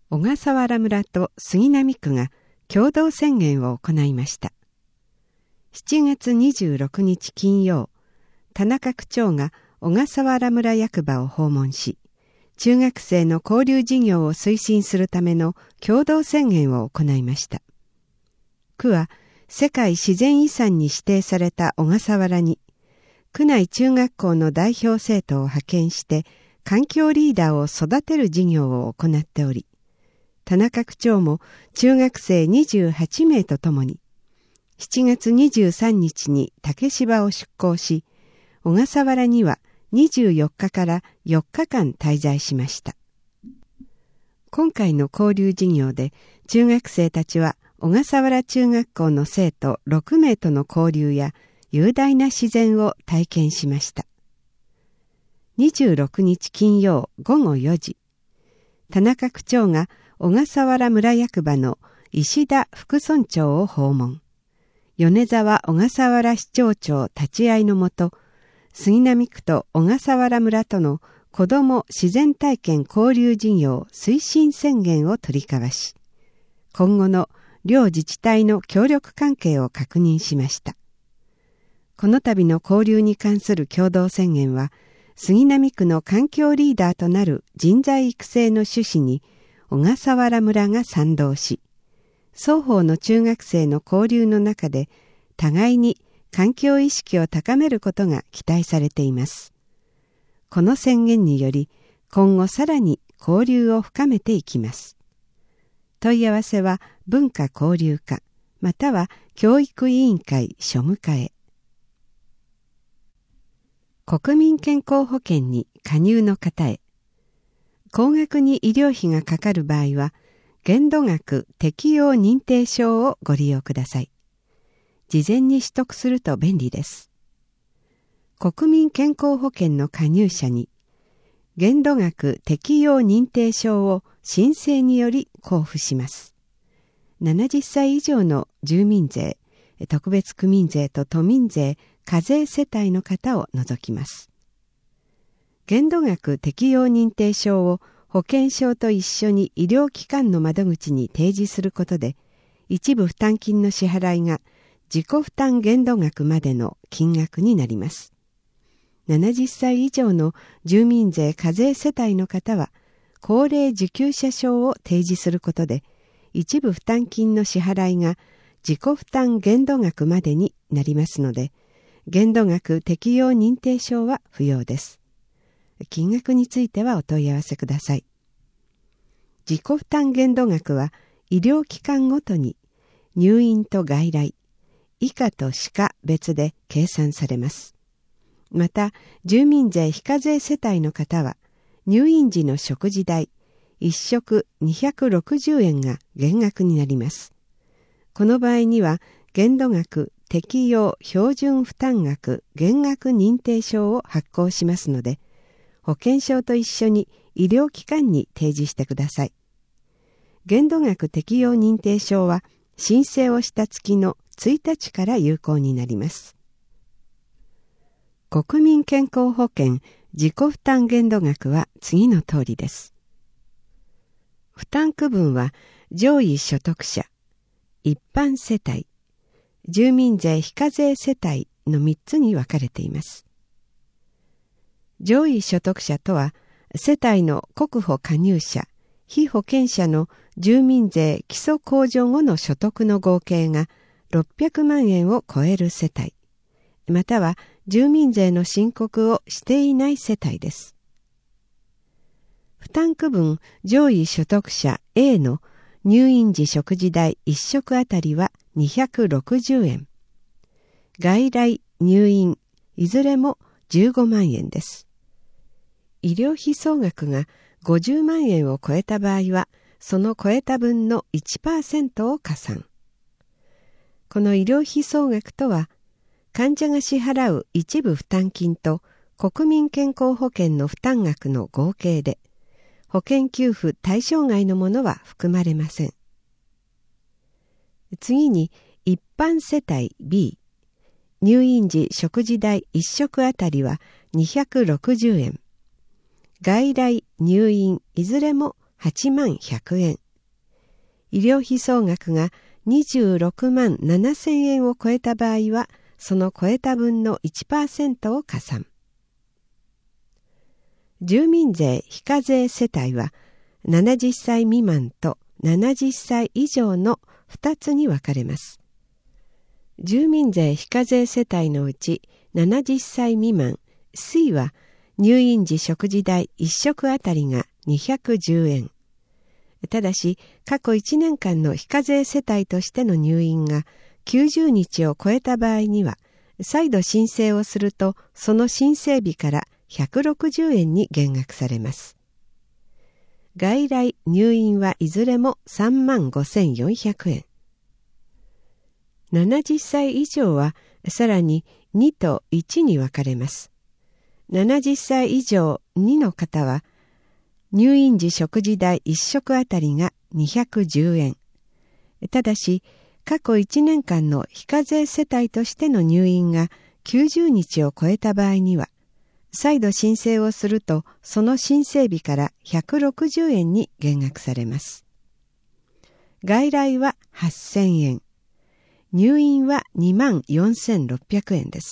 小笠原村と杉並区が共同宣言を行いました。7月26日金曜、田中区長が小笠原村役場を訪問し、中学生の交流事業を推進するための共同宣言を行いました。区は世界自然遺産に指定された小笠原に、区内中学校の代表生徒を派遣して環境リーダーを育てる事業を行っており、田中区長も中学生28名とともに、7月23日に竹芝を出港し、小笠原には24日から4日間滞在しました。今回の交流事業で中学生たちは小笠原中学校の生徒6名との交流や雄大な自然を体験しました。26日金曜午後4時、田中区長が小笠原村役場の石田副村長を訪問。米沢小笠原市長長立ち会いのもと、杉並区と小笠原村との子ども自然体験交流事業推進宣言を取り交わし、今後の両自治体の協力関係を確認しました。この度の交流に関する共同宣言は、杉並区の環境リーダーとなる人材育成の趣旨に小笠原村が賛同し、双方の中学生の交流の中で互いに環境意識を高めることが期待されています。この宣言により今後さらに交流を深めていきます。問い合わせは文化交流課または教育委員会庶務課へ。国民健康保険に加入の方へ。高額に医療費がかかる場合は、限度額適用認定証をご利用ください。事前に取得すると便利です。国民健康保険の加入者に、限度額適用認定証を申請により交付します。70歳以上の住民税、特別区民税と都民税、課税世帯の方を除きます。限度額適用認定証を保険証と一緒に医療機関の窓口に提示することで、一部負担金の支払いが自己負担限度額までの金額になります。70歳以上の住民税課税世帯の方は、高齢受給者証を提示することで、一部負担金の支払いが自己負担限度額までになりますので、限度額適用認定証は不要です。金額についてはお問い合わせください。自己負担限度額は医療機関ごとに入院と外来、以下と歯科別で計算されます。また、住民税非課税世帯の方は入院時の食事代、1食260円が減額になります。この場合には限度額適用標準負担額減額認定証を発行しますので、保険証と一緒に医療機関に提示してください。限度額適用認定証は申請をした月の1日から有効になります。国民健康保険自己負担限度額は次の通りです。負担区分は上位所得者、一般世帯、住民税非課税世帯の3つに分かれています。上位所得者とは、世帯の国保加入者、被保険者の住民税基礎控除後の所得の合計が600万円を超える世帯、または住民税の申告をしていない世帯です。負担区分上位所得者 A の入院時食事代1食あたりは260円。外来、入院、いずれも15万円です。医療費総額が50万円を超えた場合は、その超えた分の 1% を加算。この医療費総額とは、患者が支払う一部負担金と国民健康保険の負担額の合計で、保険給付対象外のものは含まれません。次に、一般世帯 B、入院時食事代1食あたりは260円。外来、入院、いずれも 8万100円。医療費総額が26万7000円を超えた場合は、その超えた分の 1% を加算。住民税非課税世帯は、70歳未満と70歳以上の2つに分かれます。住民税非課税世帯のうち70歳未満、水は入院時食事代1食あたりが210円。ただし、過去1年間の非課税世帯としての入院が90日を超えた場合には、再度申請をすると、その申請日から160円に減額されます。外来・入院はいずれも35,400円。70歳以上はさらに2と1に分かれます。70歳以上2の方は、入院時食事代1食あたりが210円。ただし、過去1年間の非課税世帯としての入院が90日を超えた場合には、再度申請をすると、その申請日から160円に減額されます。外来は8000円。入院は24,600円です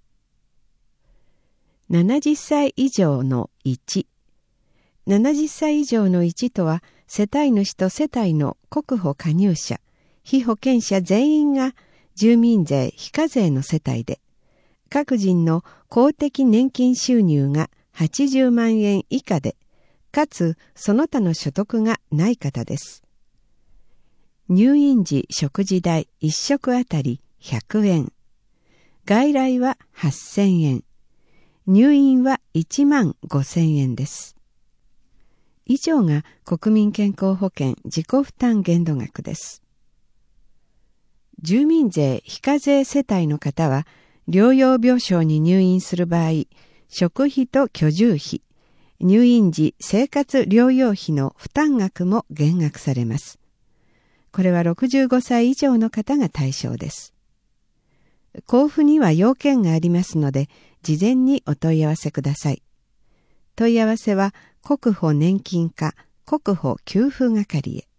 。70歳以上の1。70歳以上の1とは、世帯主と世帯の国保加入者、被保険者全員が住民税非課税の世帯で、各人の公的年金収入が80万円以下で、かつその他の所得がない方です。入院時食事代1食あたり100円。外来は8000円。入院は1万5000円です。以上が国民健康保険自己負担限度額です。住民税非課税世帯の方は、療養病床に入院する場合、食費と居住費、入院時生活療養費の負担額も減額されます。これは65歳以上の方が対象です。交付には要件がありますので、事前にお問い合わせください。問い合わせは国保年金課国保給付係へ。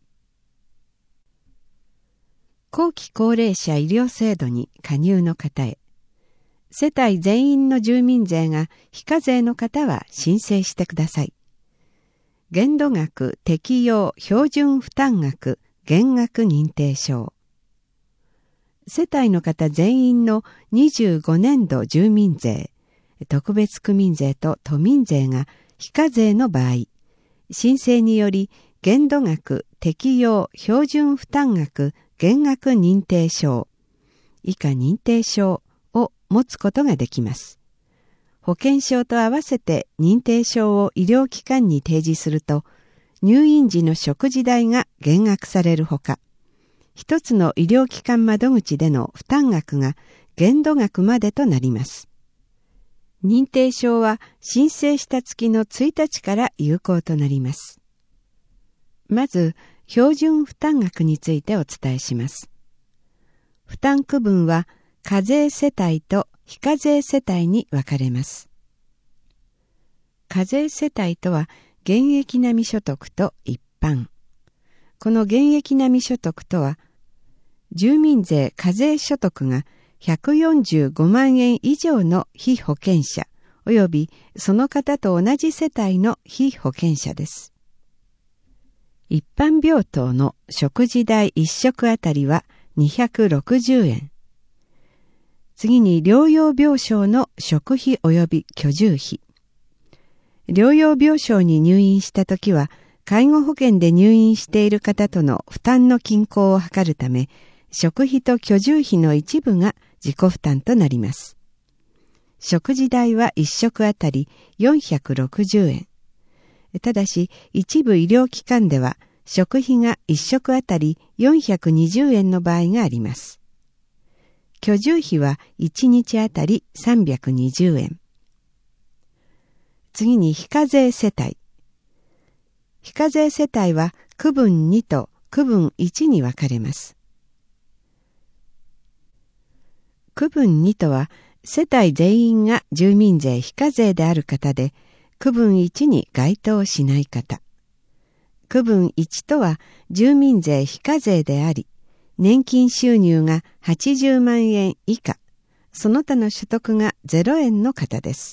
後期高齢者医療制度に加入の方へ。世帯全員の住民税が非課税の方は申請してください。限度額適用標準負担額減額認定証。世帯の方全員の25年度住民税、特別区民税と都民税が非課税の場合、申請により限度額適用標準負担額減額認定証、以下認定証を持つことができます。保険証と合わせて認定証を医療機関に提示すると、入院時の食事代が減額されるほか、一つの医療機関窓口での負担額が限度額までとなります。認定証は申請した月の1日から有効となります。まず、標準負担額についてお伝えします。負担区分は課税世帯と非課税世帯に分かれます。課税世帯とは、現役並み所得と一般。この現役並み所得とは、住民税課税所得が145万円以上の被保険者及びその方と同じ世帯の被保険者です。一般病棟の食事代1食あたりは260円。次に療養病床の食費及び居住費。療養病床に入院したときは、介護保険で入院している方との負担の均衡を図るため、食費と居住費の一部が自己負担となります。食事代は1食あたり460円。ただし、一部医療機関では、食費が1食あたり420円の場合があります。居住費は1日あたり320円。次に非課税世帯。非課税世帯は区分2と区分1に分かれます。区分2とは世帯全員が住民税非課税である方で、区分1に該当しない方。 区分1とは住民税非課税であり、年金収入が80万円以下、その他の所得が0円の方です。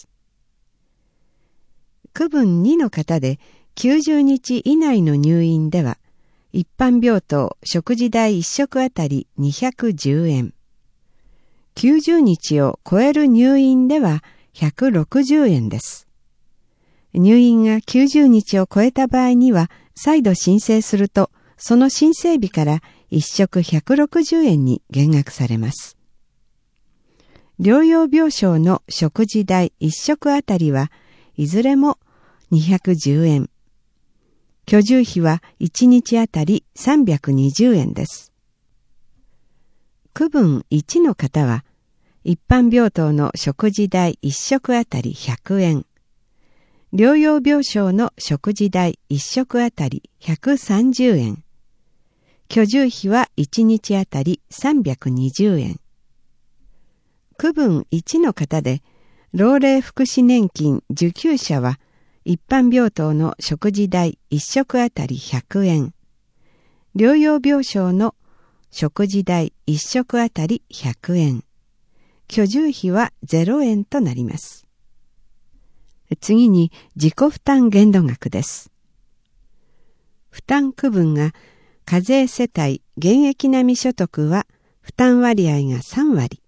区分2の方で90日以内の入院では、一般病棟食事代1食あたり210円。90日を超える入院では160円です。入院が90日を超えた場合には、再度申請すると、その申請日から1食160円に減額されます。療養病床の食事代1食あたりはいずれも210円。居住費は1日あたり320円です。区分1の方は、一般病棟の食事代1食あたり100円。療養病床の食事代1食あたり130円。居住費は1日あたり320円。区分1の方で、老齢福祉年金受給者は、一般病棟の食事代1食あたり100円。療養病床の食事代1食あたり100円。居住費は0円となります。次に自己負担限度額です。負担区分が課税世帯現役並み所得は負担割合が3割。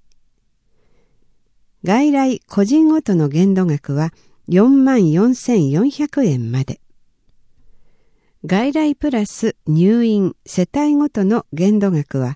外来個人ごとの限度額は44,400円まで。外来プラス入院世帯ごとの限度額は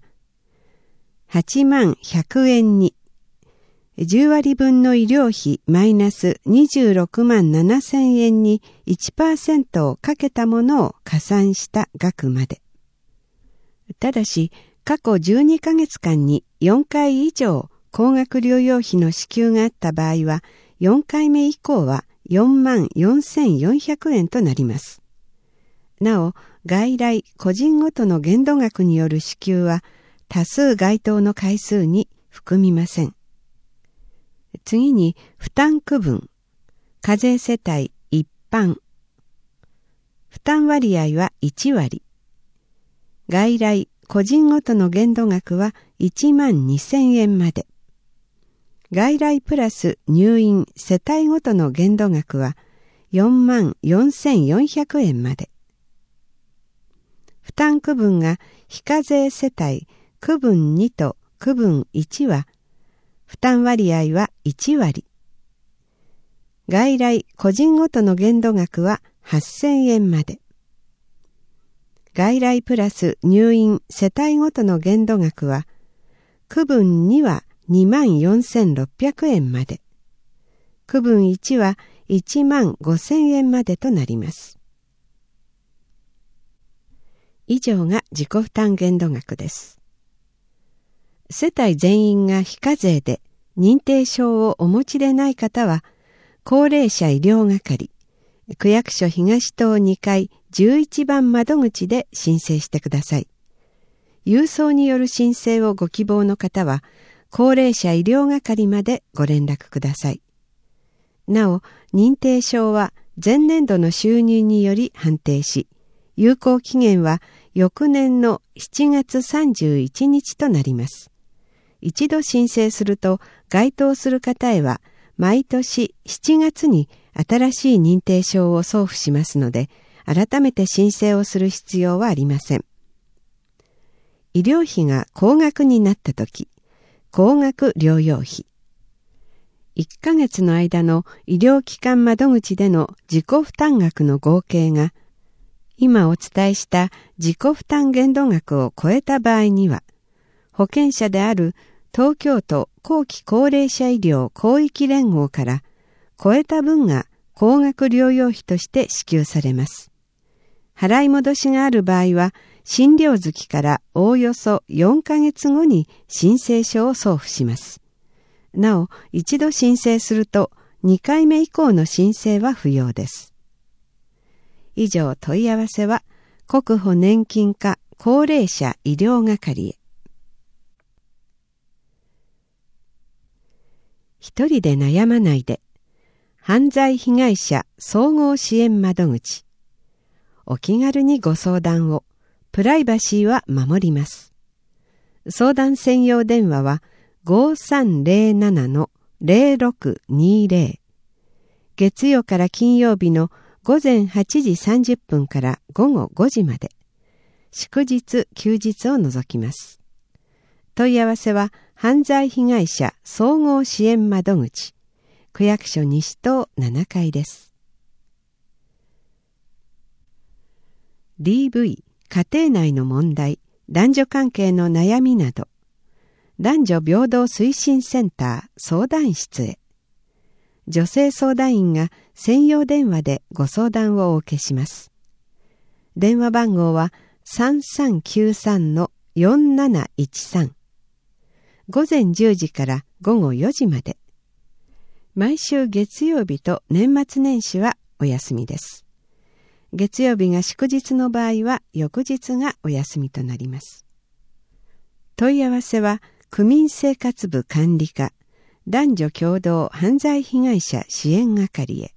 81,100円に10割分の医療費マイナス267,000円に 1% をかけたものを加算した額まで。ただし、過去12ヶ月間に4回以上高額療養費の支給があった場合は、4回目以降は44,400円となります。なお、外来個人ごとの限度額による支給は多数該当の回数に含みません。次に負担区分、課税世帯一般。負担割合は1割。外来個人ごとの限度額は12,000円まで。外来プラス入院世帯ごとの限度額は44,400円まで。負担区分が非課税世帯区分2と区分1は負担割合は1割。外来個人ごとの限度額は8,000円まで。外来プラス入院世帯ごとの限度額は区分2は24,600円まで。区分1は15,000円までとなります。以上が自己負担限度額です。世帯全員が非課税で認定証をお持ちでない方は、高齢者医療係、区役所東棟2階11番窓口で申請してください。郵送による申請をご希望の方は、高齢者医療係までご連絡ください。なお、認定証は前年度の収入により判定し、有効期限は翌年の7月31日となります。一度申請すると該当する方へは毎年7月に新しい認定証を送付しますので、改めて申請をする必要はありません。医療費が高額になったとき、高額療養費。1ヶ月の間の医療機関窓口での自己負担額の合計が、今お伝えした自己負担限度額を超えた場合には、保険者である東京都後期高齢者医療広域連合から超えた分が高額療養費として支給されます。払い戻しがある場合は、診療月からおおよそ4ヶ月後に申請書を送付します。なお、一度申請すると2回目以降の申請は不要です。以上、問い合わせは国保年金課高齢者医療係へ。一人で悩まないで。犯罪被害者総合支援窓口。 お気軽にご相談を。プライバシーは守ります。相談専用電話は 5307-0620。月曜から金曜日の午前8時30分から午後5時まで。祝日・休日を除きます。問い合わせは犯罪被害者総合支援窓口、区役所西棟7階です。DV、家庭内の問題、男女関係の悩みなど、男女平等推進センター相談室へ。女性相談員が専用電話でご相談をお受けします。電話番号は 3393-4713。午前10時から午後4時まで。毎週月曜日と年末年始はお休みです。月曜日が祝日の場合は翌日がお休みとなります。問い合わせは区民生活部管理課男女共同犯罪被害者支援係へ。